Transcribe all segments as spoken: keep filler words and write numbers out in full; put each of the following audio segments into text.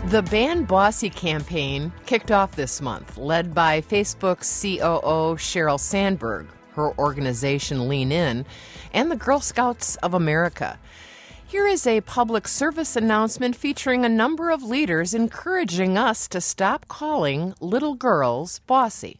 The Ban Bossy campaign kicked off this month, led by Facebook's C O O Sheryl Sandberg, her organization Lean In, and the Girl Scouts of America. Here is a public service announcement featuring a number of leaders encouraging us to stop calling little girls bossy.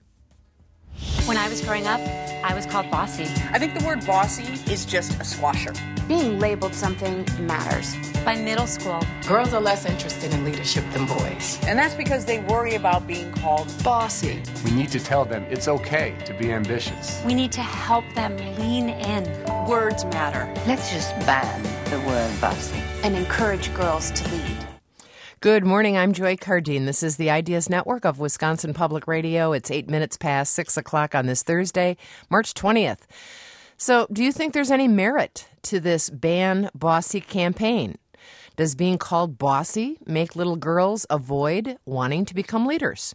When I was growing up, I was called bossy. I think the word bossy is just a squasher. Being labeled something matters. By middle school, girls are less interested in leadership than boys. And that's because they worry about being called bossy. We need to tell them it's okay to be ambitious. We need to help them lean in. Words matter. Let's just ban the word bossy and encourage girls to lead. Good morning, I'm Joy Cardine. This is the Ideas Network of Wisconsin Public Radio. It's eight minutes past six o'clock on this Thursday, March twentieth. So, do you think there's any merit to this Ban Bossy campaign? Does being called bossy make little girls avoid wanting to become leaders?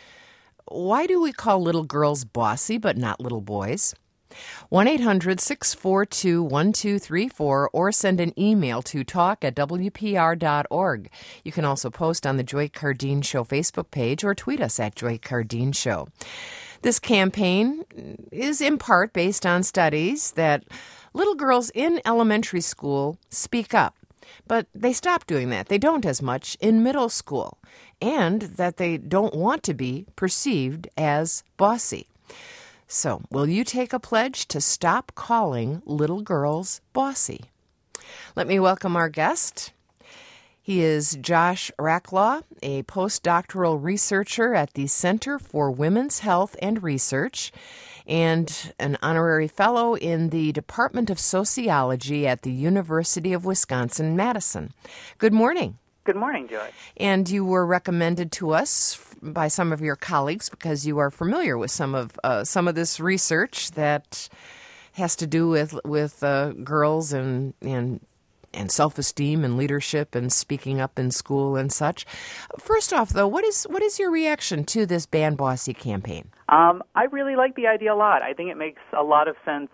Why do we call little girls bossy but not little boys? one eight hundred six four two one two three four or send an email to talk at w p r dot org. You can also post on the Joy Cardine Show Facebook page or tweet us at Joy Cardine Show. This campaign is in part based on studies that little girls in elementary school speak up, but they stop doing that. They don't as much in middle school, and that they don't want to be perceived as bossy. So, will you take a pledge to stop calling little girls bossy? Let me welcome our guest. He is Josh Racklaw, a postdoctoral researcher at the Center for Women's Health and Research and an honorary fellow in the Department of Sociology at the University of Wisconsin-Madison. Good morning. Good morning, Joy. And you were recommended to us by some of your colleagues because you are familiar with some of uh, some of this research that has to do with with uh, girls and and and self-esteem and leadership and speaking up in school and such. First off, though, what is what is your reaction to this Ban Bossy campaign? Um, I really like the idea a lot. I think it makes a lot of sense.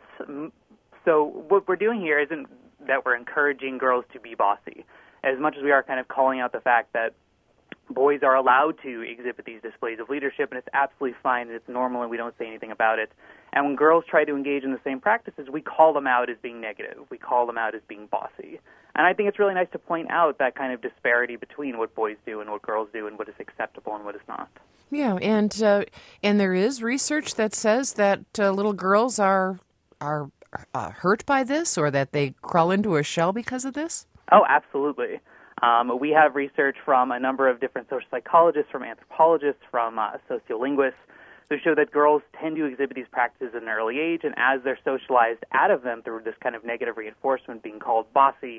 So what we're doing here isn't that we're encouraging girls to be bossy, as much as we are kind of calling out the fact that boys are allowed to exhibit these displays of leadership, and it's absolutely fine, and it's normal, and we don't say anything about it. And when girls try to engage in the same practices, we call them out as being negative. We call them out as being bossy. And I think it's really nice to point out that kind of disparity between what boys do and what girls do and what is acceptable and what is not. Yeah, and uh, and there is research that says that uh, little girls are are uh, hurt by this, or that they crawl into a shell because of this? Oh, absolutely. Um, we have research from a number of different social psychologists, from anthropologists, from uh, sociolinguists, who show that girls tend to exhibit these practices at an early age, and as they're socialized out of them through this kind of negative reinforcement, being called bossy,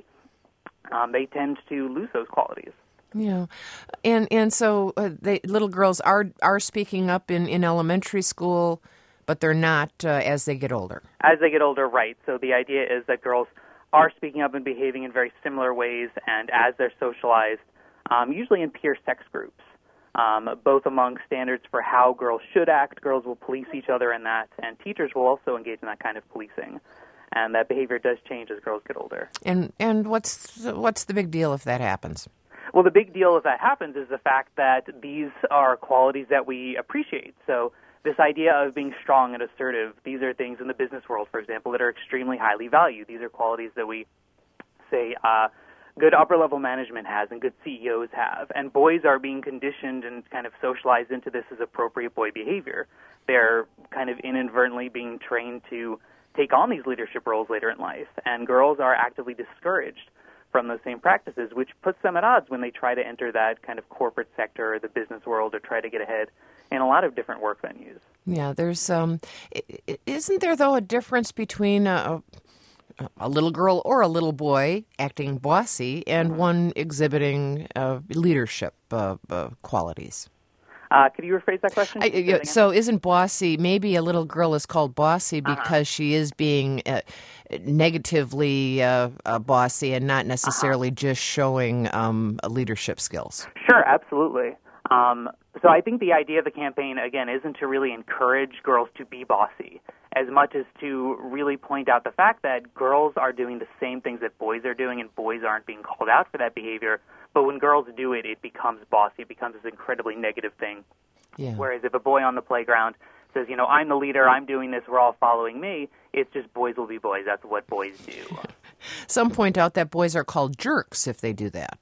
um, they tend to lose those qualities. Yeah, and and so uh, they, little girls are are speaking up in, in elementary school, but they're not uh, as they get older. As they get older, right. So the idea is that girls are speaking up and behaving in very similar ways, and as they're socialized, um, usually in peer sex groups, um, both among standards for how girls should act. Girls will police each other in that, and teachers will also engage in that kind of policing. And that behavior does change as girls get older. And and what's the, what's the big deal if that happens? Well, the big deal if that happens is the fact that these are qualities that we appreciate. So this idea of being strong and assertive, these are things in the business world, for example, that are extremely highly valued. These are qualities that we say uh, good upper-level management has and good C E Os have. And boys are being conditioned and kind of socialized into this as appropriate boy behavior. They're kind of inadvertently being trained to take on these leadership roles later in life. And girls are actively discouraged from those same practices, which puts them at odds when they try to enter that kind of corporate sector or the business world or try to get ahead in a lot of different work venues. Yeah, there's um, isn't there though a difference between a, a little girl or a little boy acting bossy and one exhibiting uh, leadership uh, uh, qualities? Uh, could you rephrase that question? I, yeah, so isn't bossy, maybe a little girl is called bossy because uh-huh. she is being uh, negatively uh, uh, bossy and not necessarily uh-huh. just showing um, leadership skills? Sure, absolutely. Um, so I think the idea of the campaign, again, isn't to really encourage girls to be bossy as much as to really point out the fact that girls are doing the same things that boys are doing and boys aren't being called out for that behavior, But when girls do it, it becomes bossy. It becomes this incredibly negative thing. Yeah. Whereas if a boy on the playground says, you know, I'm the leader, I'm doing this, we're all following me, it's just boys will be boys. That's what boys do. Some point out that boys are called jerks if they do that.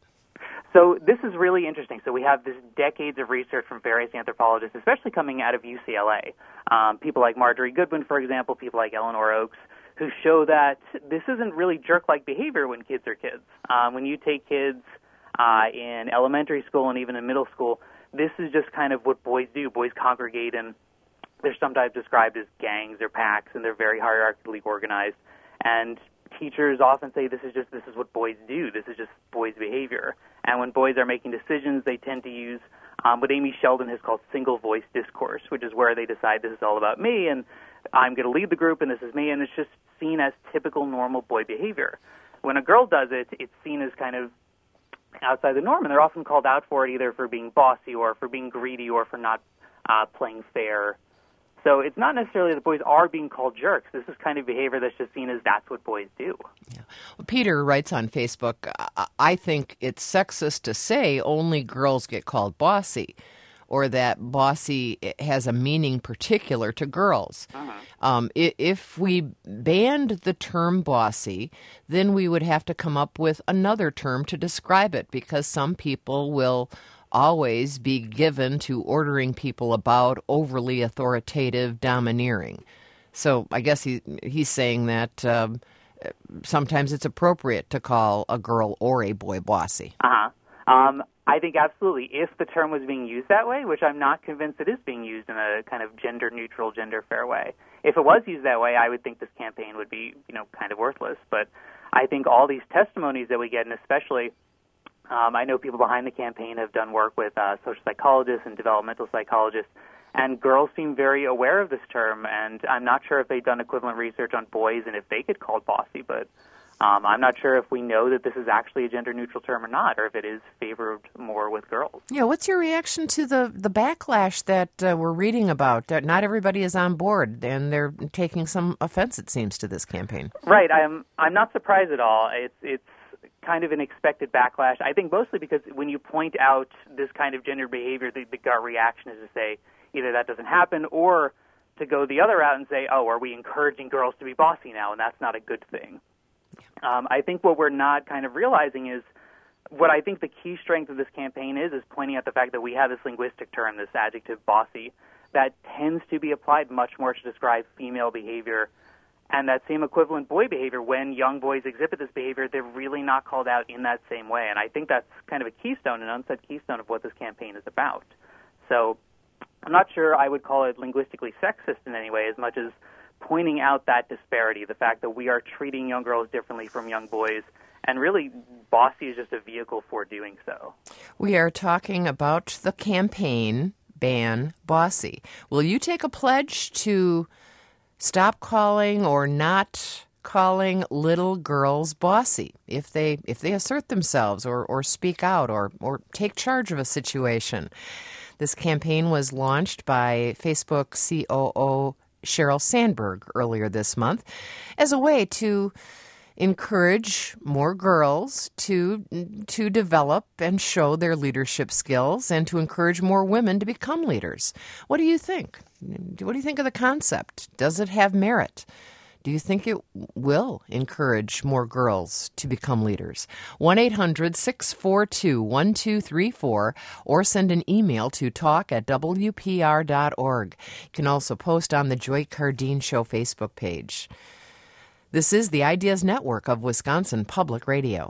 So this is really interesting. So we have this decades of research from various anthropologists, especially coming out of U C L A. Um, people like Marjorie Goodwin, for example, people like Eleanor Oakes, who show that this isn't really jerk-like behavior when kids are kids. Um, when you take kids uh, in elementary school and even in middle school, this is just kind of what boys do. Boys congregate, and they're sometimes described as gangs or packs, and they're very hierarchically organized. And teachers often say this is just this is what boys do. This is just boys' behavior. And when boys are making decisions, they tend to use um, what Amy Sheldon has called single-voice discourse, which is where they decide this is all about me, and I'm going to lead the group, and this is me, and it's just seen as typical normal boy behavior. When a girl does it, it's seen as kind of outside the norm, and they're often called out for it either for being bossy or for being greedy or for not uh, playing fair. So it's not necessarily that boys are being called jerks. This is kind of behavior that's just seen as that's what boys do. Yeah. Well, Peter writes on Facebook, I think it's sexist to say only girls get called bossy, or that bossy has a meaning particular to girls. Uh-huh. Um, if we banned the term bossy, then we would have to come up with another term to describe it, because some people will always be given to ordering people about, overly authoritative, domineering. So I guess he he's saying that um, sometimes it's appropriate to call a girl or a boy bossy. Uh-huh. Um, I think absolutely. If the term was being used that way, which I'm not convinced it is being used in a kind of gender-neutral, gender-fair way. If it was used that way, I would think this campaign would be, you know, kind of worthless. But I think all these testimonies that we get, and especially Um, I know people behind the campaign have done work with uh, social psychologists and developmental psychologists, and girls seem very aware of this term, and I'm not sure if they've done equivalent research on boys and if they get called bossy, but um, I'm not sure if we know that this is actually a gender-neutral term or not, or if it is favored more with girls. Yeah, what's your reaction to the, the backlash that uh, we're reading about? That not everybody is on board, and they're taking some offense, it seems, to this campaign. Right. I'm, I'm not surprised at all. It's it's kind of an expected backlash. I think mostly because when you point out this kind of gender behavior, the, the gut reaction is to say either that doesn't happen or to go the other route and say, oh, are we encouraging girls to be bossy now? And that's not a good thing. Um, I think what we're not kind of realizing is what I think the key strength of this campaign is, is pointing out the fact that we have this linguistic term, this adjective bossy, that tends to be applied much more to describe female behavior. And that same equivalent boy behavior, when young boys exhibit this behavior, they're really not called out in that same way. And I think that's kind of a keystone, an unsaid keystone of what this campaign is about. So I'm not sure I would call it linguistically sexist in any way, as much as pointing out that disparity, the fact that we are treating young girls differently from young boys, and really bossy is just a vehicle for doing so. We are talking about the campaign Ban Bossy. Will you take a pledge to stop calling or not calling little girls bossy if they if they assert themselves or, or speak out or, or take charge of a situation? This campaign was launched by Facebook C O O Sheryl Sandberg earlier this month as a way to encourage more girls to to develop and show their leadership skills and to encourage more women to become leaders. What do you think? What do you think of the concept? Does it have merit? Do you think it will encourage more girls to become leaders? one eight hundred six four two one two three four or send an email to talk at w p r dot org. You can also post on the Joy Cardeen Show Facebook page. This is the Ideas Network of Wisconsin Public Radio.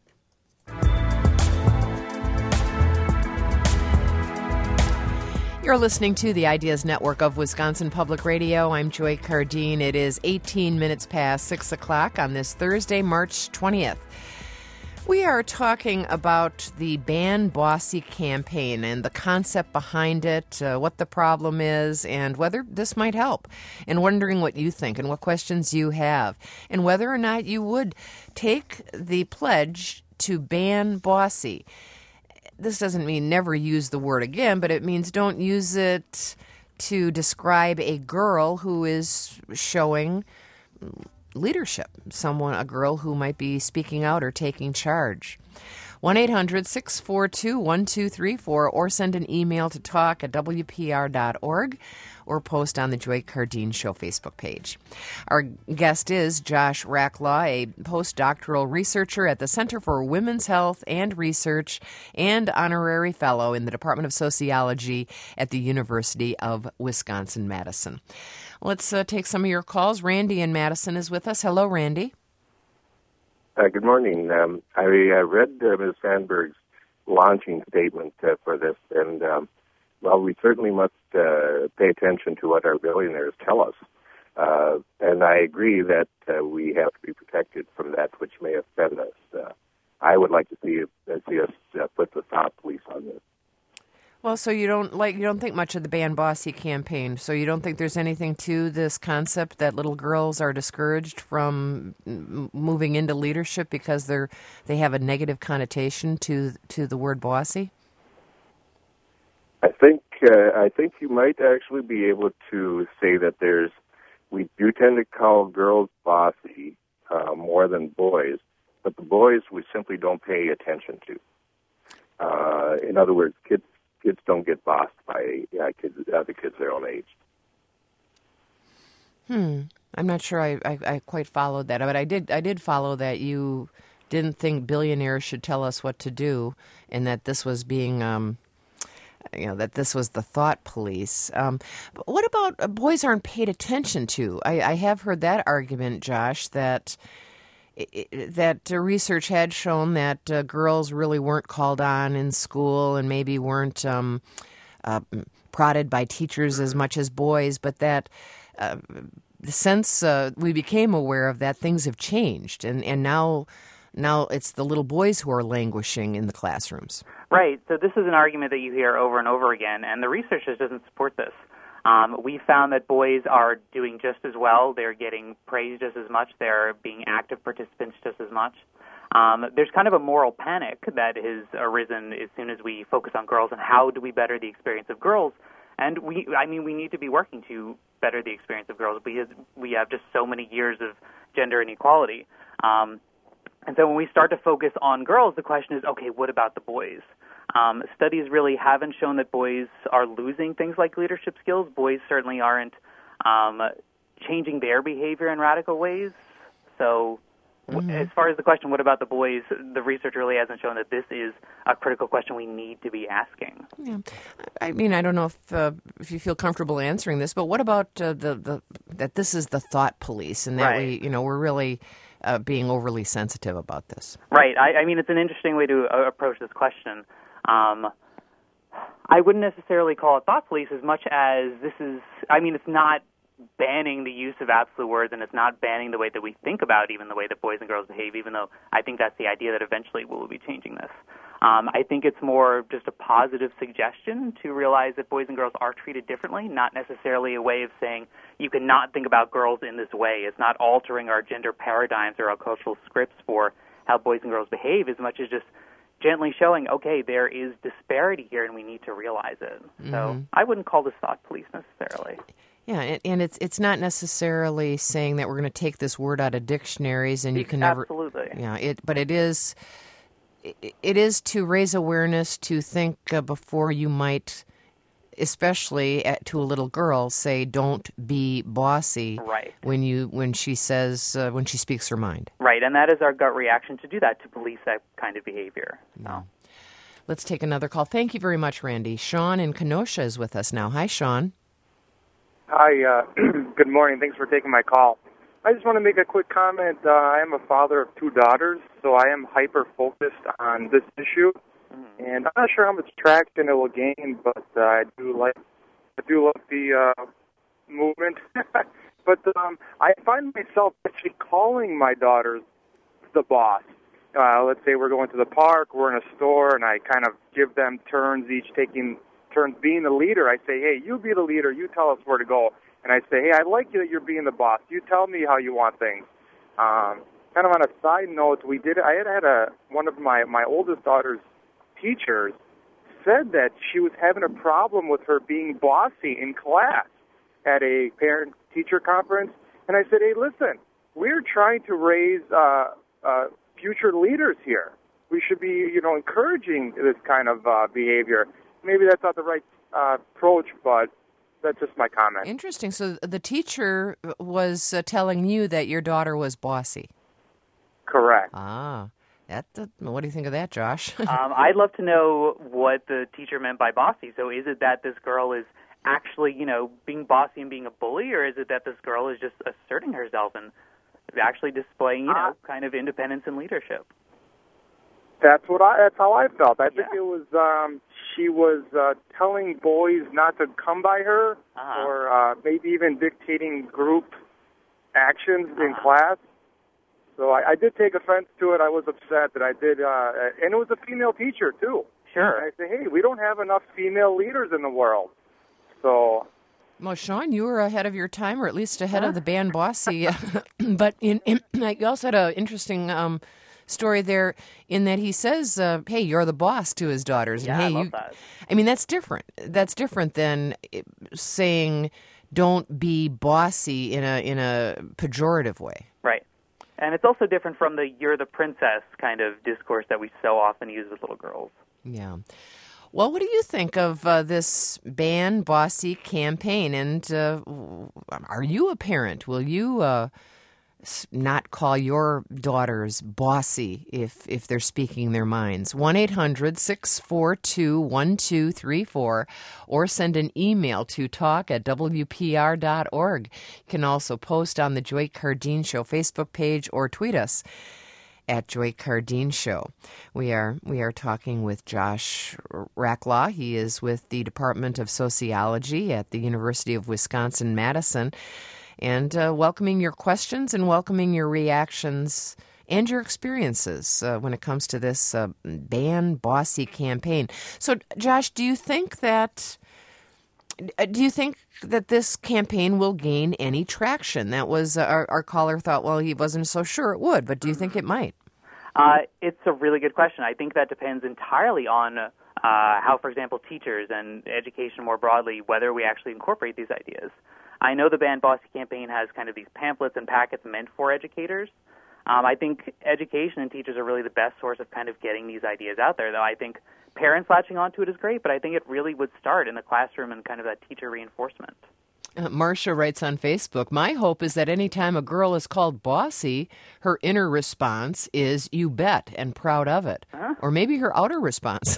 You're listening to the Ideas Network of Wisconsin Public Radio. I'm Joy Cardeen. It is eighteen minutes past six o'clock on this Thursday, March twentieth. We are talking about the Ban Bossy campaign and the concept behind it, uh, what the problem is, and whether this might help, and wondering what you think and what questions you have, and whether or not you would take the pledge to ban bossy. This doesn't mean never use the word again, but it means don't use it to describe a girl who is showing leadership, someone, a girl who might be speaking out or taking charge. one eight hundred six four two one two three four, or send an email to talk at w p r dot org, or post on the Joy Cardeen Show Facebook page. Our guest is Josh Racklaw, a postdoctoral researcher at the Center for Women's Health and Research and honorary fellow in the Department of Sociology at the University of Wisconsin-Madison. Let's uh, take some of your calls. Randy in Madison is with us. Hello, Randy. Uh, good morning. Um, I uh, read uh, Miz Sandberg's launching statement uh, for this, and um, well, we certainly must uh, pay attention to what our billionaires tell us. Uh, and I agree that uh, we have to be protected from that which may offend us. Uh, I would like to see, uh, see us uh, put the thought police on this. Well, so you don't like you don't think much of the Ban Bossy campaign. So you don't think there's anything to this concept that little girls are discouraged from m- moving into leadership because they're they have a negative connotation to to the word bossy? I think uh, I think you might actually be able to say that there's we do tend to call girls bossy uh, more than boys, but the boys we simply don't pay attention to. Uh, in other words, kids. Kids don't get bossed by yeah, kids, other kids their own age. Hmm. I'm not sure I, I, I quite followed that, but I did I did follow that you didn't think billionaires should tell us what to do, and that this was being, um, you know, that this was the thought police. Um, but what about uh, boys aren't paid attention to? I, I have heard that argument, Josh, that. that uh, research had shown that uh, girls really weren't called on in school and maybe weren't um, uh, prodded by teachers as much as boys, but that uh, since uh, we became aware of that, things have changed, and, and now now it's the little boys who are languishing in the classrooms. Right. So this is an argument that you hear over and over again, and the research just doesn't support this. Um, we found that boys are doing just as well. They're getting praised just as much. They're being active participants just as much. Um, there's kind of a moral panic that has arisen as soon as we focus on girls and how do we better the experience of girls. And we, I mean, we need to be working to better the experience of girls because we have just so many years of gender inequality. Um, and so when we start to focus on girls, the question is, okay, what about the boys? Um, studies really haven't shown that boys are losing things like leadership skills. Boys certainly aren't um, changing their behavior in radical ways. So mm-hmm. w- as far as the question, what about the boys, the research really hasn't shown that this is a critical question we need to be asking. Yeah. I mean, I don't know if uh, if you feel comfortable answering this, but what about uh, the, the that this is the thought police and that right. we, you know, we're really uh, being overly sensitive about this? Right. I, I mean, it's an interesting way to uh, approach this question. Um, I wouldn't necessarily call it thought police as much as this is, I mean, it's not banning the use of absolute words, and it's not banning the way that we think about even the way that boys and girls behave, even though I think that's the idea that eventually we'll be changing this. Um, I think it's more just a positive suggestion to realize that boys and girls are treated differently, not necessarily a way of saying you cannot think about girls in this way. It's not altering our gender paradigms or our cultural scripts for how boys and girls behave as much as just gently showing, okay, there is disparity here and we need to realize it. Mm-hmm. So I wouldn't call this thought police necessarily. Yeah, and, and it's it's not necessarily saying that we're going to take this word out of dictionaries and you can never... Absolutely. Yeah, it, but it is, it, it is to raise awareness, to think uh, before you might, especially at, to a little girl, say, don't be bossy right. when you when she says, uh, when she speaks her mind. Right, and that is our gut reaction to do that, to police that kind of behavior. No. Let's take another call. Thank you very much, Randy. Sean in Kenosha is with us now. Hi, Sean. Hi, uh, good morning. Thanks for taking my call. I just want to make a quick comment. Uh, I am a father of two daughters, so I am hyper-focused on this issue. And I'm not sure how much traction it will gain, but uh, I do like I do love the uh, movement. but um, I find myself actually calling my daughters the boss. Uh, let's say we're going to the park, we're in a store, and I kind of give them turns, each taking turns being the leader. I say, hey, you be the leader, you tell us where to go. And I say, hey, I like you that you're being the boss. You tell me how you want things. Um, kind of on a side note, we did. I had had a one of my, my oldest daughter's teachers said that she was having a problem with her being bossy in class at a parent-teacher conference. And I said, hey, listen, we're trying to raise uh, uh, future leaders here. we should be, you know, encouraging this kind of uh, behavior. Maybe that's not the right uh, approach, but that's just my comment. Interesting. So the teacher was uh, telling you that your daughter was bossy. Correct. Ah, that. Uh, what do you think of that, Josh? um, I'd love to know what the teacher meant by bossy. So is it that this girl is actually, you know, being bossy and being a bully, or is it that this girl is just asserting herself and actually displaying, you know, uh, kind of independence and leadership? That's what I. That's how I felt. I think yeah. it was. Um, she was uh, telling boys not to come by her, uh-huh. or uh, maybe even dictating group actions uh-huh. in class. So I, I did take offense to it. I was upset that I did, uh, and it was a female teacher too. Sure. And I say, hey, we don't have enough female leaders in the world. So. Well, Sean, you were ahead of your time, or at least ahead huh? of the band Bossy. But in, in, you also had an interesting um, story there in that he says, uh, hey, you're the boss to his daughters. Yeah, and, hey, I love you, that. I mean, that's different. That's different than saying don't be bossy in a in a pejorative way. Right. And it's also different from the you're the princess kind of discourse that we so often use with little girls. Yeah. Well, what do you think of uh, this Ban Bossy campaign? And uh, are you a parent? Will you uh, not call your daughters bossy if, if they're speaking their minds? one eight hundred six four two one two three four or send an email to talk at w p r dot org. You can also post on the Joy Cardeen Show Facebook page or tweet us at Joy Cardeen Show. We are we are talking with Josh Racklaw. He is with the Department of Sociology at the University of Wisconsin-Madison, and uh, welcoming your questions and welcoming your reactions and your experiences uh, when it comes to this uh, Ban Bossy campaign. So, Josh, do you think that do you think that this campaign will gain any traction? That was uh, our, our caller thought, well, he wasn't so sure it would, but do you think it might? Uh, it's a really good question. I think that depends entirely on uh, how, for example, teachers and education more broadly, whether we actually incorporate these ideas. I know the Ban Bossy campaign has kind of these pamphlets and packets meant for educators. Um, I think education and teachers are really the best source of kind of getting these ideas out there, though I think parents latching onto it is great, but I think it really would start in the classroom and kind of that teacher reinforcement. Uh, Marcia writes on Facebook, my hope is that any time a girl is called bossy, her inner response is, you bet, and proud of it. Huh? Or maybe her outer response.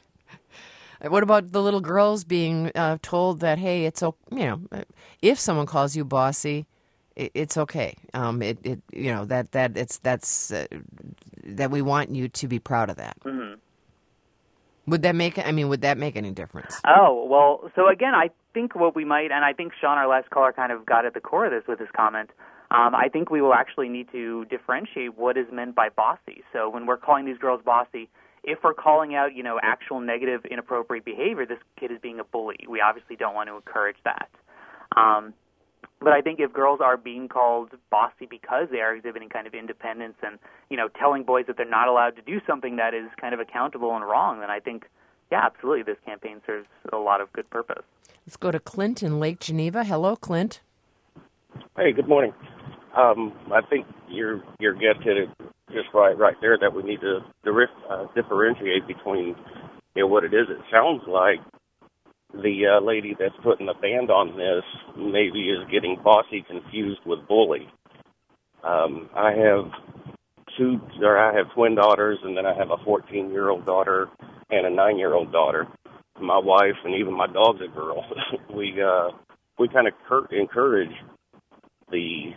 What about the little girls being uh, told that, hey, it's, you know, if someone calls you bossy, it, it's okay. Um, it, it, you know, that, that, it's, that's, uh, that we want you to be proud of that. Mm-hmm. Would that make, I mean, would that make any difference? Oh, well, so again, I think what we might, and I think Sean, our last caller, kind of got at the core of this with his comment, um, I think we will actually need to differentiate what is meant by bossy. So when we're calling these girls bossy, if we're calling out, you know, actual negative, inappropriate behavior, this kid is being a bully. We obviously don't want to encourage that. Um, but I think if girls are being called bossy because they are exhibiting kind of independence and, you know, telling boys that they're not allowed to do something that is kind of accountable and wrong, then I think, yeah, absolutely, this campaign serves a lot of good purpose. Let's go to Clint in Lake Geneva. Hello, Clint. Hey, good morning. Um, I think your your guest hit it just right right there, that we need to uh, differentiate between, you know, what it is. It sounds like the uh, lady that's putting the band on this maybe is getting bossy confused with bully. Um, I have two, or I have twin daughters, and then I have a fourteen-year-old daughter and a nine-year-old daughter. My wife and even my dog's a girl. we uh, we kind of cur- encourage the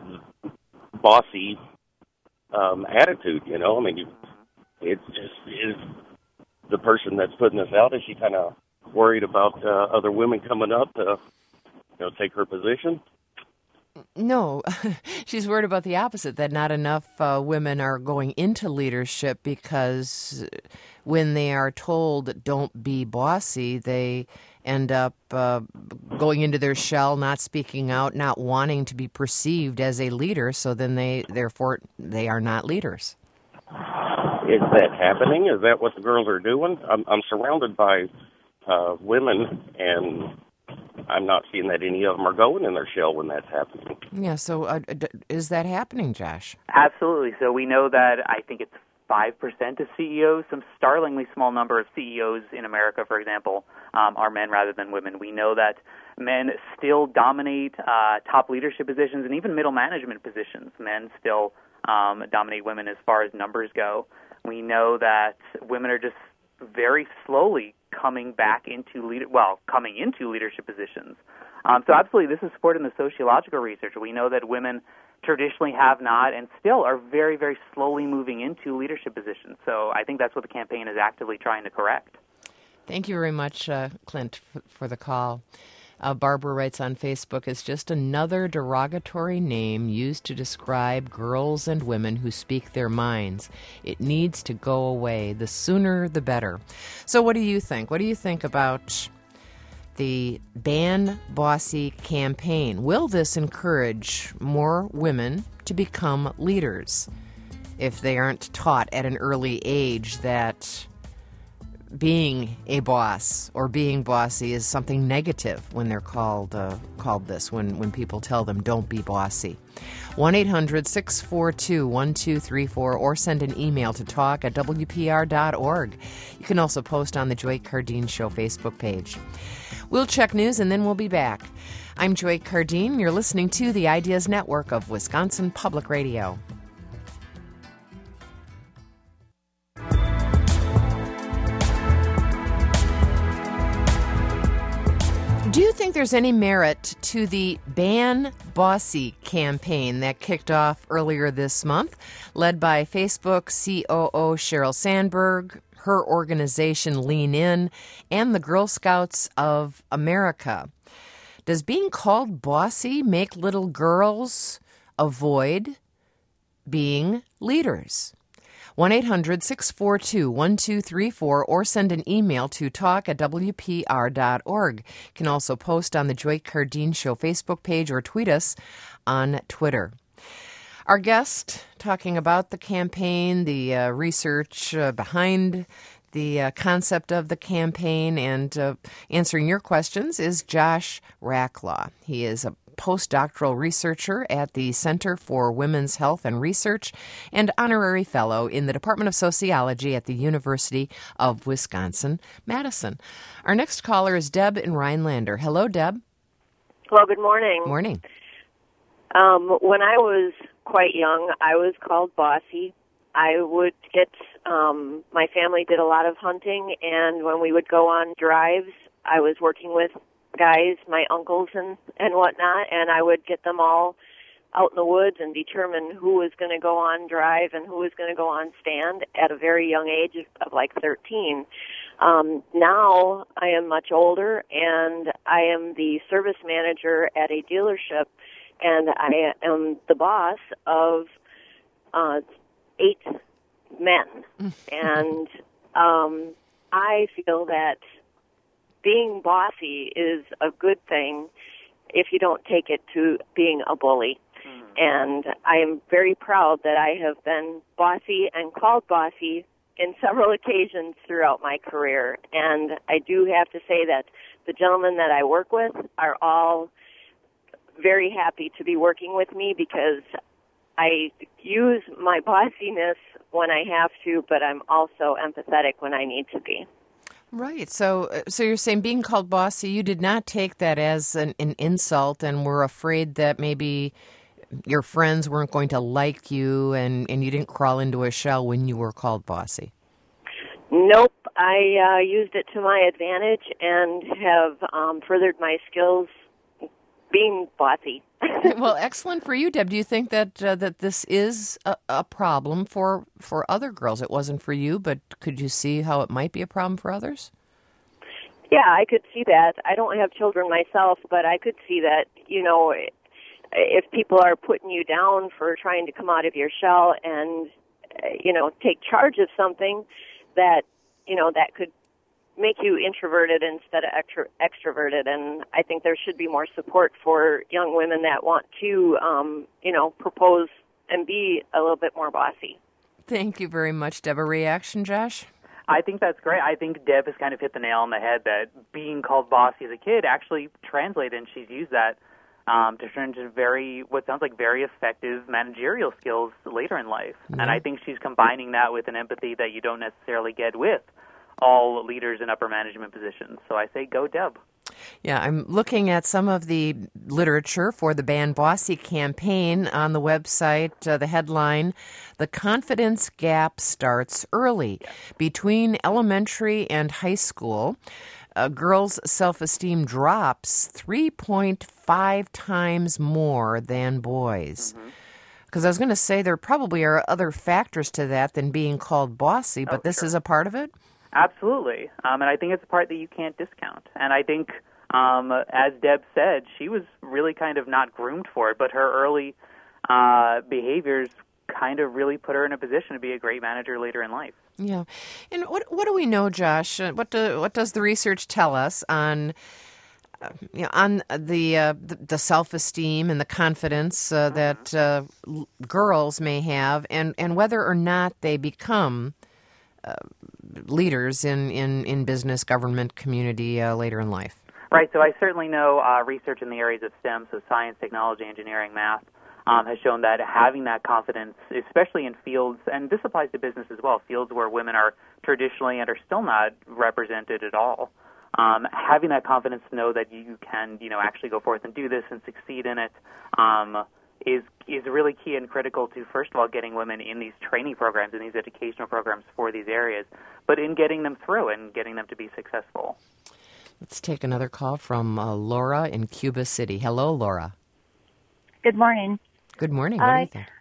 bossy um, attitude. You know, I mean, it's just is the person that's putting this out, is she kind of worried about uh, other women coming up to, you know, take her position? No, she's worried about the opposite, that not enough uh, women are going into leadership because when they are told don't be bossy, they end up uh, going into their shell, not speaking out, not wanting to be perceived as a leader, so then they, therefore, they are not leaders. Is that happening? Is that what the girls are doing? I'm, I'm surrounded by uh, women, and I'm not seeing that any of them are going in their shell when that's happening. Yeah, so uh, d- is that happening, Josh? Absolutely. So we know that I think it's five percent of C E Os. Some startlingly small number of C E Os in America, for example, um, are men rather than women. We know that men still dominate uh, top leadership positions and even middle management positions. Men still um, dominate women as far as numbers go. We know that women are just very slowly coming back into lead- well, coming into leadership positions. Um, so absolutely, this is supported in the sociological research. We know that women traditionally have not and still are very, very slowly moving into leadership positions. So I think that's what the campaign is actively trying to correct. Thank you very much, uh, Clint, f- for the call. Uh, Barbara writes on Facebook, it's just another derogatory name used to describe girls and women who speak their minds. It needs to go away. The sooner, the better. So what do you think? What do you think about the Ban Bossy campaign? Will this encourage more women to become leaders if they aren't taught at an early age that being a boss or being bossy is something negative when they're called uh, called this, when, when people tell them don't be bossy? one eight hundred six four two one two three four or send an email to talk at w p r dot org. You can also post on the Joy Cardeen Show Facebook page. We'll check news and then we'll be back. I'm Joy Cardeen. You're listening to the Ideas Network of Wisconsin Public Radio. Do you think there's any merit to the Ban Bossy campaign that kicked off earlier this month, led by Facebook C O O Sheryl Sandberg, her organization Lean In, and the Girl Scouts of America? Does being called bossy make little girls avoid being leaders? one eight hundred six four two one two three four or send an email to talk at w p r dot org. You can also post on the Joy Cardeen Show Facebook page or tweet us on Twitter. Our guest talking about the campaign, the uh, research uh, behind the uh, concept of the campaign, and uh, answering your questions is Josh Racklaw. He is a postdoctoral researcher at the Center for Women's Health and Research and honorary fellow in the Department of Sociology at the University of Wisconsin-Madison. Our next caller is Deb in Rhinelander. Hello, Deb. Hello, good morning. Morning. Um, when I was quite young, I was called bossy. I would get, um, my family did a lot of hunting, and when we would go on drives, I was working with guys, my uncles and, and whatnot, and I would get them all out in the woods and determine who was going to go on drive and who was going to go on stand at a very young age of, of like thirteen. Um, now I am much older, and I am the service manager at a dealership, and I am the boss of uh, eight men. and um, I feel that being bossy is a good thing if you don't take it to being a bully. Mm. And I am very proud that I have been bossy and called bossy in several occasions throughout my career. And I do have to say that the gentlemen that I work with are all very happy to be working with me because I use my bossiness when I have to, but I'm also empathetic when I need to be. Right. So so you're saying being called bossy, you did not take that as an, an insult and were afraid that maybe your friends weren't going to like you and, and you didn't crawl into a shell when you were called bossy. Nope. I uh, used it to my advantage and have um, furthered my skills being bossy. Well, excellent for you, Deb. Do you think that uh, that this is a, a problem for for other girls? It wasn't for you, but could you see how it might be a problem for others? Yeah, I could see that. I don't have children myself, but I could see that, you know, if people are putting you down for trying to come out of your shell and, you know, take charge of something, that, you know, that could make you introverted instead of extro- extroverted. And I think there should be more support for young women that want to, um, you know, propose and be a little bit more bossy. Thank you very much, Deb. A reaction, Josh? I think that's great. I think Deb has kind of hit the nail on the head that being called bossy as a kid actually translated, and she's used that um, to turn into very, what sounds like very effective managerial skills later in life. Mm-hmm. And I think she's combining that with an empathy that you don't necessarily get with all leaders in upper management positions. So I say go Deb. Yeah, I'm looking at some of the literature for the Ban Bossy campaign on the website. Uh, the headline, "The Confidence Gap Starts Early." Between elementary and high school, a girl's self-esteem drops three point five times more than boys. Because mm-hmm. I was going to say there probably are other factors to that than being called bossy, but oh, this sure. is a part of it? Absolutely. Um, and I think it's a part that you can't discount. And I think, um, as Deb said, she was really kind of not groomed for it, but her early uh, behaviors kind of really put her in a position to be a great manager later in life. Yeah. And what what do we know, Josh? Uh, what do, what does the research tell us on uh, you know, on the, uh, the the self-esteem and the confidence uh, mm-hmm. that uh, l- girls may have, and, and whether or not they become uh, leaders in, in, in business, government, community uh, later in life? Right. So I certainly know uh, research in the areas of STEM, so science, technology, engineering, math, Um, has shown that having that confidence, especially in fields, and this applies to business as well, fields where women are traditionally and are still not represented at all, um, having that confidence to know that you can, you know, actually go forth and do this and succeed in it um, is is really key and critical to, first of all, getting women in these training programs and these educational programs for these areas, but in getting them through and getting them to be successful. Let's take another call from uh, Laura in Cuba City. Hello, Laura. Good morning. Good morning. What I, do you think?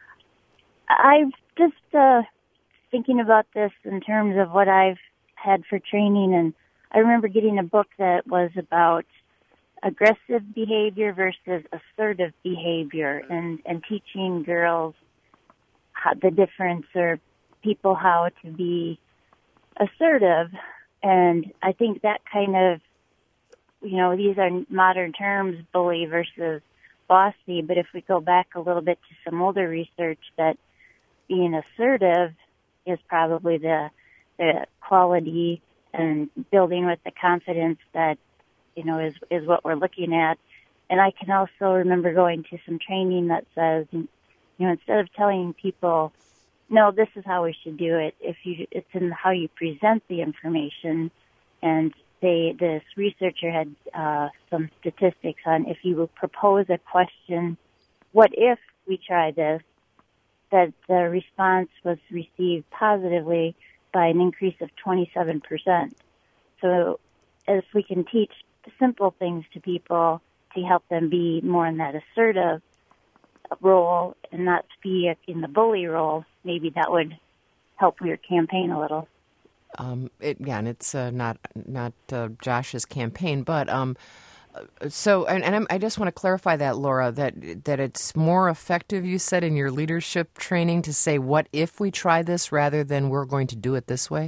I'm just uh, thinking about this in terms of what I've had for training, and I remember getting a book that was about aggressive behavior versus assertive behavior, and, and teaching girls how, the difference, or people how to be assertive. And I think that kind of, you know, these are modern terms, bully versus bossy, but if we go back a little bit to some older research, that being assertive is probably the the quality and building with the confidence that, you know, is is what we're looking at. And I can also remember going to some training that says, you know, instead of telling people, no, this is how we should do it, if you it's in how you present the information. And They, this researcher had uh, some statistics on if you would propose a question, what if we try this, that the response was received positively by an increase of twenty-seven percent. So if we can teach simple things to people to help them be more in that assertive role and not be in the bully role, maybe that would help your campaign a little. Um, it, yeah, and it's uh, not not uh, Josh's campaign, but um, so and, and I'm, I just want to clarify that, Laura, that that it's more effective, you said, in your leadership training to say, "What if we try this?" rather than "We're going to do it this way."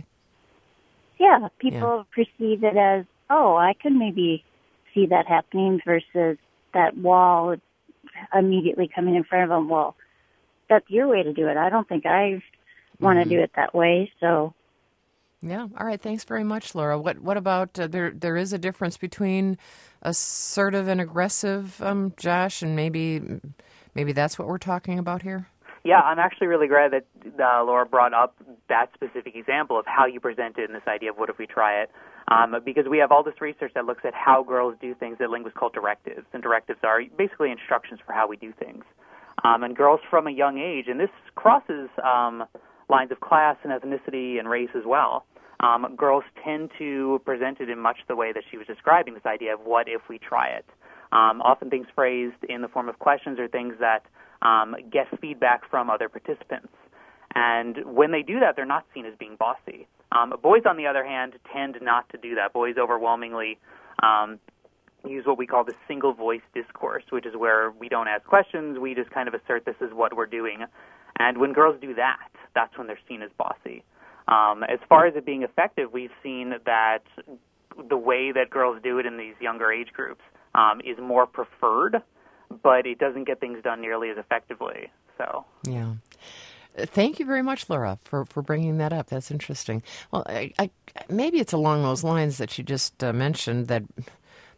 Yeah, people yeah. perceive it as, "Oh, I could maybe see that happening," versus that wall immediately coming in front of them. Well, that's your way to do it. I don't think I want to mm-hmm. do it that way, so. Yeah. All right. Thanks very much, Laura. What What about uh, there? There is a difference between assertive and aggressive, um, Josh, and maybe maybe that's what we're talking about here. Yeah, I'm actually really glad that uh, Laura brought up that specific example of how you presented in this idea of what if we try it, um, because we have all this research that looks at how girls do things that linguists call directives, and directives are basically instructions for how we do things. Um, and girls from a young age, and this crosses Um, lines of class and ethnicity and race as well. Um, girls tend to present it in much the way that she was describing, this idea of what if we try it. Um, often things phrased in the form of questions or things that um, get feedback from other participants. And when they do that, they're not seen as being bossy. Um, boys, on the other hand, tend not to do that. Boys overwhelmingly um, use what we call the single voice discourse, which is where we don't ask questions, we just kind of assert this is what we're doing. And when girls do that, that's when they're seen as bossy. Um, as far as it being effective, we've seen that the way that girls do it in these younger age groups um, is more preferred, but it doesn't get things done nearly as effectively. So, yeah. Thank you very much, Laura, for, for bringing that up. That's interesting. Well, I, I, maybe it's along those lines that you just uh, mentioned, that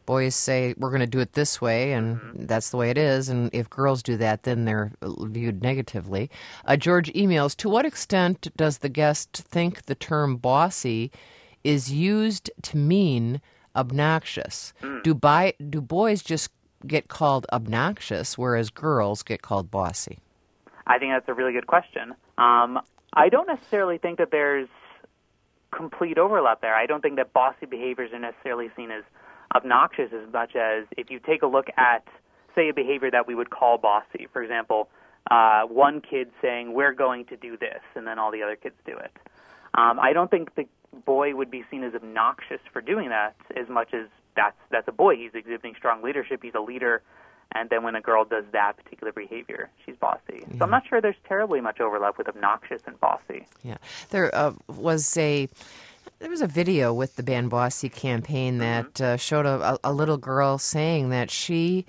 boys say, we're going to do it this way, and mm-hmm. that's the way it is. And if girls do that, then they're viewed negatively. Uh, George emails, to what extent does the guest think the term bossy is used to mean obnoxious? Mm. Do, bi- do boys just get called obnoxious, whereas girls get called bossy? I think that's a really good question. Um, I don't necessarily think that there's complete overlap there. I don't think that bossy behaviors are necessarily seen as obnoxious as much as if you take a look at, say, a behavior that we would call bossy. For example, uh, one kid saying, we're going to do this, and then all the other kids do it. Um, I don't think the boy would be seen as obnoxious for doing that as much as that's, that's a boy. He's exhibiting strong leadership. He's a leader. And then when a girl does that particular behavior, she's bossy. Yeah. So I'm not sure there's terribly much overlap with obnoxious and bossy. Yeah. There uh, was a there was a video with the Ban Bossy campaign that mm-hmm. uh, showed a, a little girl saying that she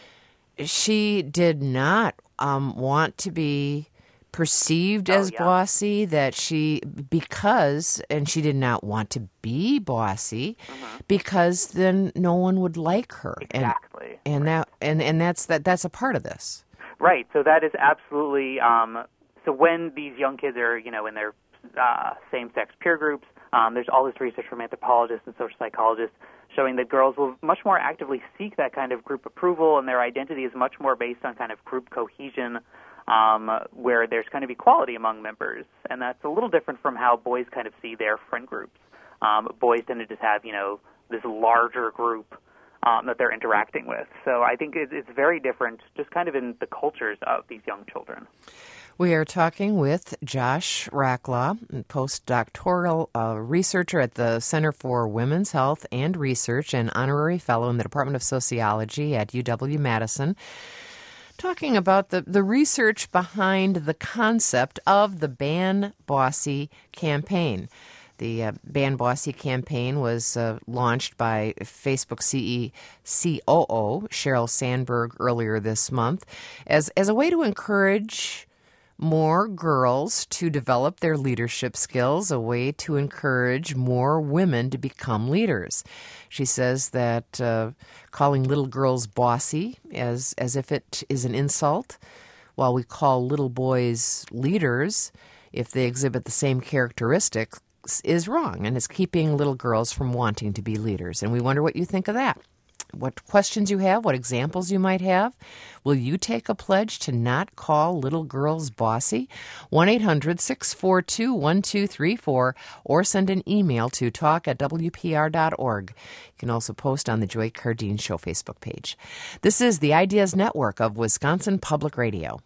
she did not um, want to be perceived oh, as yeah. bossy, that she, because, and she did not want to be bossy, mm-hmm. because then no one would like her. Exactly. And, and that, and, and that's, that, that's a part of this. Right. So that is absolutely, um, so when these young kids are, you know, in their uh, same-sex peer groups, um, there's all this research from anthropologists and social psychologists showing that girls will much more actively seek that kind of group approval, and their identity is much more based on kind of group cohesion, Um, where there's kind of equality among members, and that's a little different from how boys kind of see their friend groups. Um, boys tend to just have, you know, this larger group um, that they're interacting with. So I think it, it's very different just kind of in the cultures of these young children. We are talking with Josh Racklaw, postdoctoral uh, researcher at the Center for Women's Health and Research and honorary fellow in the Department of Sociology at U W-Madison, talking about the, the research behind the concept of the Ban Bossy campaign. The uh, Ban Bossy campaign was uh, launched by Facebook C O O Sheryl Sandberg earlier this month as, as a way to encourage more girls to develop their leadership skills, a way to encourage more women to become leaders. She says that uh, calling little girls bossy as, as if it is an insult, while we call little boys leaders if they exhibit the same characteristics, is wrong, and it's keeping little girls from wanting to be leaders. And we wonder what you think of that. What questions you have, what examples you might have. Will you take a pledge to not call little girls bossy? one eight hundred six four two one two three four or send an email to talk at w p r dot org. You can also post on the Joy Cardeen Show Facebook page. This is the Ideas Network of Wisconsin Public Radio.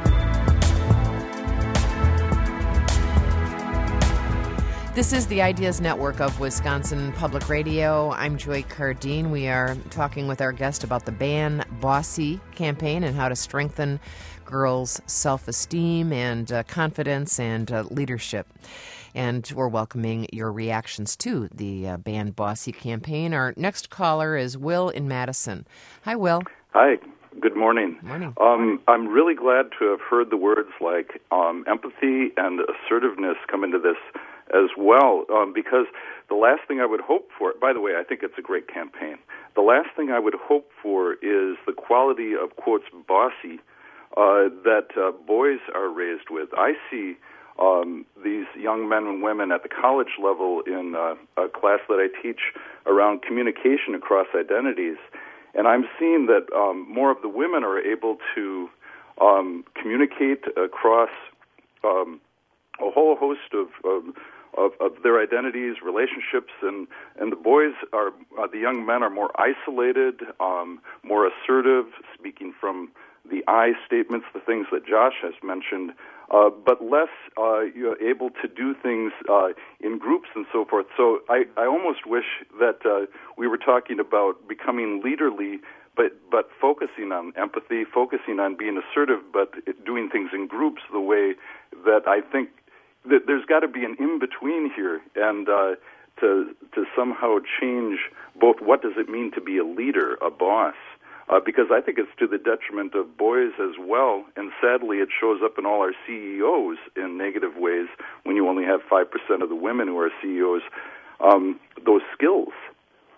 This is the Ideas Network of Wisconsin Public Radio. I'm Joy Cardeen. We are talking with our guest about the Ban Bossy campaign and how to strengthen girls' self-esteem and uh, confidence and uh, leadership. And we're welcoming your reactions to the uh, Ban Bossy campaign. Our next caller is Will in Madison. Hi, Will. Hi. Good morning. Morning. Um, I'm really glad to have heard the words like um, empathy and assertiveness come into this as well, um, because the last thing I would hope for, by the way, I think it's a great campaign. The last thing I would hope for is the quality of, quotes, bossy uh, that uh, boys are raised with. I see um, these young men and women at the college level in uh, a class that I teach around communication across identities, and I'm seeing that um, more of the women are able to um, communicate across um, a whole host of, of Of, of their identities, relationships, and, and the boys are, uh, the young men are more isolated, um, more assertive, speaking from the I statements, the things that Josh has mentioned, uh, but less uh, you know, able to do things uh, in groups and so forth. So I, I almost wish that uh, we were talking about becoming leaderly, but, but focusing on empathy, focusing on being assertive, but doing things in groups the way that I think there's got to be an in-between here, and uh, to to somehow change both what does it mean to be a leader, a boss, uh, because I think it's to the detriment of boys as well, and sadly it shows up in all our C E Os in negative ways when you only have five percent of the women who are C E Os, um, those skills.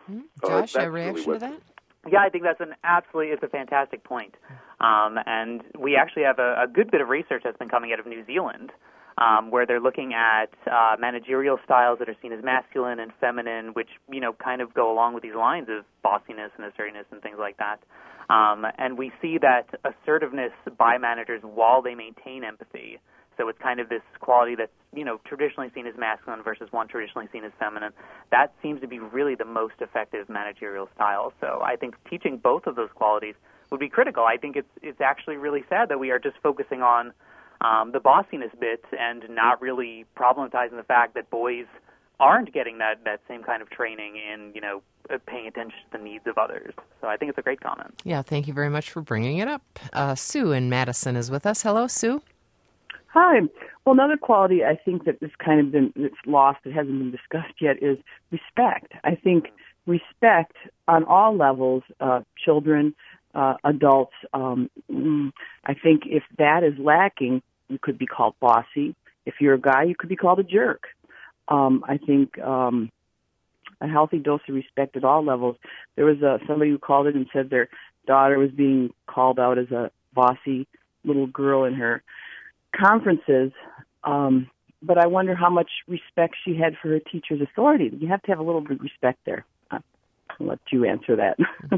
Mm-hmm. Uh, Josh, a reaction really to that? Yeah, I think that's an absolutely, it's a fantastic point. Um, and we actually have a, a good bit of research that's been coming out of New Zealand, um, where they're looking at uh, managerial styles that are seen as masculine and feminine, which, you know, kind of go along with these lines of bossiness and assertiveness and things like that. Um, and we see that assertiveness by managers while they maintain empathy. So it's kind of this quality that's, you know, traditionally seen as masculine versus one traditionally seen as feminine. That seems to be really the most effective managerial style. So I think teaching both of those qualities would be critical. I think it's it's actually really sad that we are just focusing on um, the bossiness bit and not really problematizing the fact that boys aren't getting that, that same kind of training in, you know, paying attention to the needs of others. So I think it's a great comment. Yeah, thank you very much for bringing it up. Uh, Sue in Madison is with us. Hello, Sue. Hi. Well, another quality I think that has kind of been it's lost, that hasn't been discussed yet, is respect. I think respect on all levels, uh, children, uh, adults, um, I think if that is lacking, you could be called bossy. If you're a guy, you could be called a jerk. Um, I think um, a healthy dose of respect at all levels. There was uh, somebody who called it and said their daughter was being called out as a bossy little girl in her conferences, um, but I wonder how much respect she had for her teacher's authority. You have to have a little bit of respect there. I'll let you answer that.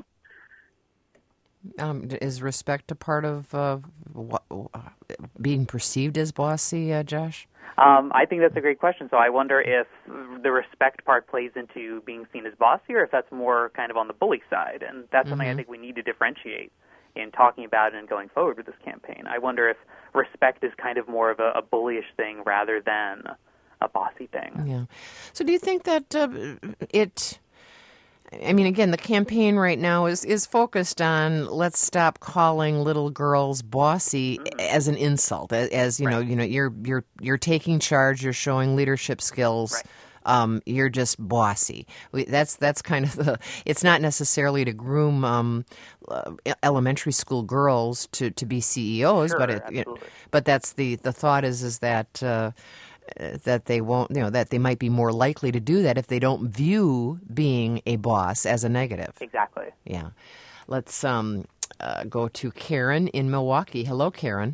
um, is respect a part of uh, what, being perceived as bossy, uh, Josh? Um, I think that's a great question. So I wonder if the respect part plays into being seen as bossy, or if that's more kind of on the bully side. And that's mm-hmm. something I think we need to differentiate in talking about it and going forward with this campaign. I wonder if respect is kind of more of a, a bullyish thing rather than a bossy thing. Yeah. So do you think that uh, it... I mean, again, the campaign right now is, is focused on let's stop calling little girls bossy mm-hmm. as an insult. As, as you right. know, you know, you're you're you're taking charge, you're showing leadership skills. Right. Um, you're just bossy. We, that's that's kind of the. It's not necessarily to groom um, uh, elementary school girls to, to be C E Os, sure, but it, it, but that's the, the thought is is that uh, that they won't, you know, that they might be more likely to do that if they don't view being a boss as a negative. Exactly. Yeah. Let's um, uh, go to Karen in Milwaukee. Hello, Karen.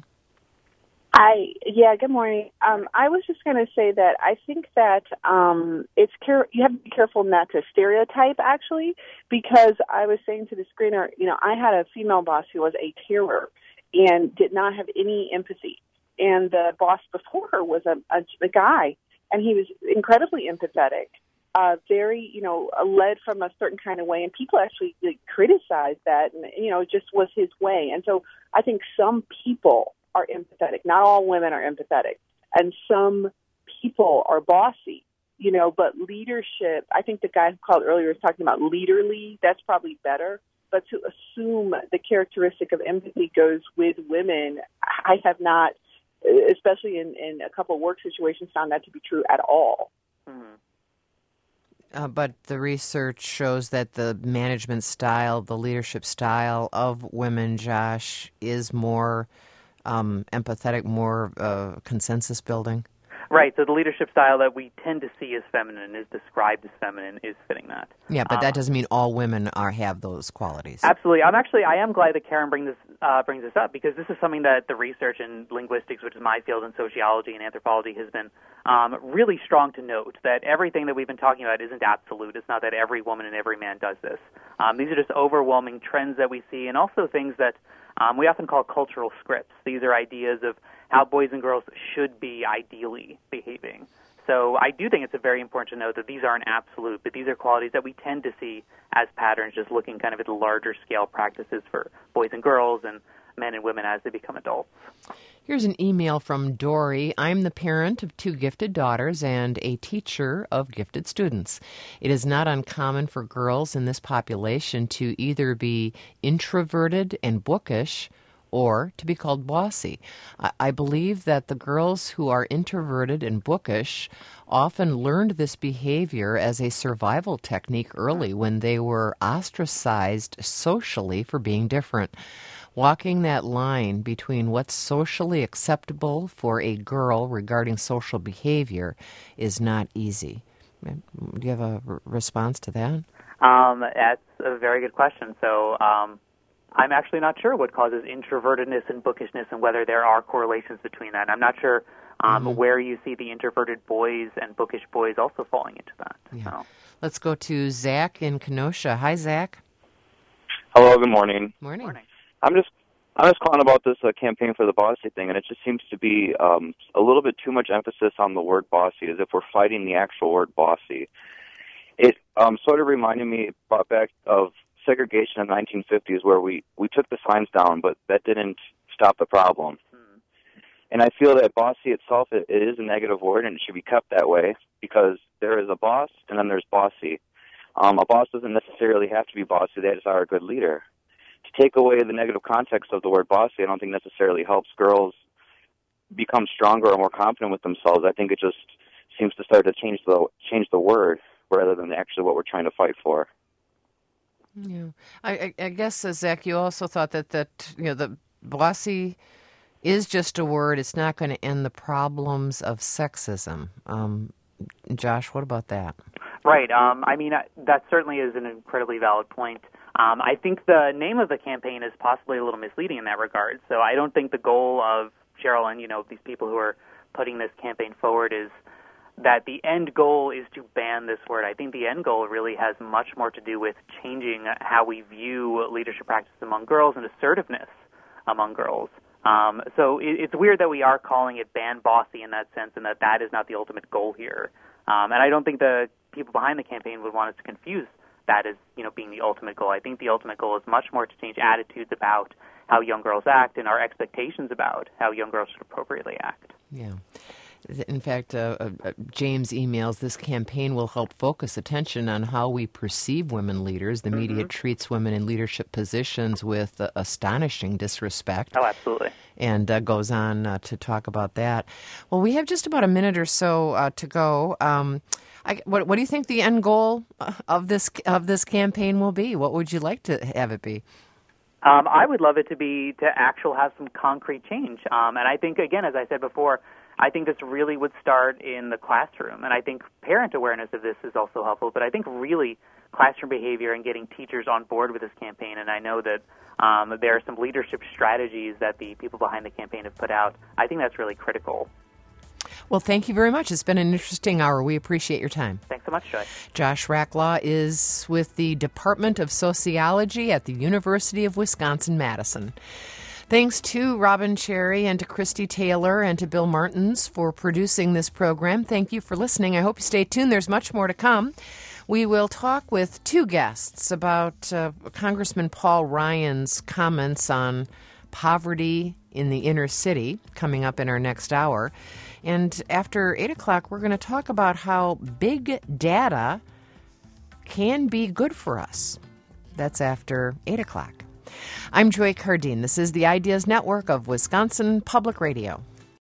I yeah, good morning. Um, I was just going to say that I think that um, it's care- you have to be careful not to stereotype, actually, because I was saying to the screener, you know, I had a female boss who was a terror and did not have any empathy, and the boss before her was a, a, a guy, and he was incredibly empathetic, uh, very, you know, led from a certain kind of way, and people actually like, criticized that, and you know, it just was his way, and so I think some people are empathetic. Not all women are empathetic. And some people are bossy, you know, but leadership, I think the guy who called earlier was talking about leaderly. That's probably better. But to assume the characteristic of empathy goes with women, I have not, especially in, in a couple of work situations, found that to be true at all. Mm-hmm. Uh, but the research shows that the management style, the leadership style of women, Josh, is more Um, empathetic, more uh, consensus building? Right, so the leadership style that we tend to see as feminine, is described as feminine, is fitting that. Yeah, but um, that doesn't mean all women are have those qualities. Absolutely. I'm actually, I am glad that Karen bring this, uh, brings this up, because this is something that the research in linguistics, which is my field, in sociology and anthropology, has been um, really strong to note, that everything that we've been talking about isn't absolute. It's not that every woman and every man does this. Um, these are just overwhelming trends that we see, and also things that Um, we often call cultural scripts. These are ideas of how boys and girls should be ideally behaving. So I do think it's very important to note that these aren't absolute, but these are qualities that we tend to see as patterns, just looking kind of at the larger scale practices for boys and girls and men and women as they become adults. Here's an email from Dory. I'm the parent of two gifted daughters and a teacher of gifted students. It is not uncommon for girls in this population to either be introverted and bookish or to be called bossy. I, I believe that the girls who are introverted and bookish often learned this behavior as a survival technique early when they were ostracized socially for being different. Walking that line between what's socially acceptable for a girl regarding social behavior is not easy. Do you have a r- response to that? Um, that's a very good question. So um, I'm actually not sure what causes introvertedness and bookishness and whether there are correlations between that. I'm not sure um, mm-hmm. where you see the introverted boys and bookish boys also falling into that. Yeah. So. Let's go to Zach in Kenosha. Hi, Zach. Hello, good morning. Morning. Morning. I'm just I'm just calling about this uh, campaign for the bossy thing, and it just seems to be um, a little bit too much emphasis on the word bossy, as if we're fighting the actual word bossy. It um, sort of reminded me brought back of segregation in the nineteen fifties, where we, we took the signs down, but that didn't stop the problem. Hmm. And I feel that bossy itself, it, it is a negative word, and it should be kept that way, because there is a boss, and then there's bossy. Um, a boss doesn't necessarily have to be bossy. They just are a good leader. To take away the negative context of the word bossy, I don't think necessarily helps girls become stronger or more confident with themselves. I think it just seems to start to change the change the word rather than actually what we're trying to fight for. Yeah, I, I, I guess, uh, Zach, you also thought that, that you know the bossy is just a word. It's not going to end the problems of sexism. Um, Josh, what about that? Right. Um, I mean, that certainly is an incredibly valid point. Um, I think the name of the campaign is possibly a little misleading in that regard. So I don't think the goal of Cheryl and, you know, these people who are putting this campaign forward is that the end goal is to ban this word. I think the end goal really has much more to do with changing how we view leadership practices among girls and assertiveness among girls. Um, so it, it's weird that we are calling it ban bossy in that sense, and that that is not the ultimate goal here. Um, and I don't think the people behind the campaign would want us to confuse that as, you know, being the ultimate goal. I think the ultimate goal is much more to change attitudes about how young girls act and our expectations about how young girls should appropriately act. Yeah. In fact, uh, uh, James emails, this campaign will help focus attention on how we perceive women leaders. The media mm-hmm. treats women in leadership positions with uh, astonishing disrespect. Oh, absolutely. And uh, goes on uh, to talk about that. Well, we have just about a minute or so uh, to go. Um, I, what, what do you think the end goal of this of this campaign will be? What would you like to have it be? Um, I would love it to be to actually have some concrete change. Um, and I think, again, as I said before, I think this really would start in the classroom. And I think parent awareness of this is also helpful. But I think really classroom behavior and getting teachers on board with this campaign. And I know that um, there are some leadership strategies that the people behind the campaign have put out. I think that's really critical. Well, thank you very much. It's been an interesting hour. We appreciate your time. Thanks so much, Joy. Josh Racklaw is with the Department of Sociology at the University of Wisconsin-Madison. Thanks to Robin Cherry and to Christy Taylor and to Bill Martins for producing this program. Thank you for listening. I hope you stay tuned. There's much more to come. We will talk with two guests about uh, Congressman Paul Ryan's comments on poverty in the inner city coming up in our next hour. And after eight o'clock, we're going to talk about how big data can be good for us. That's after eight o'clock. I'm Joy Cardine. This is the Ideas Network of Wisconsin Public Radio.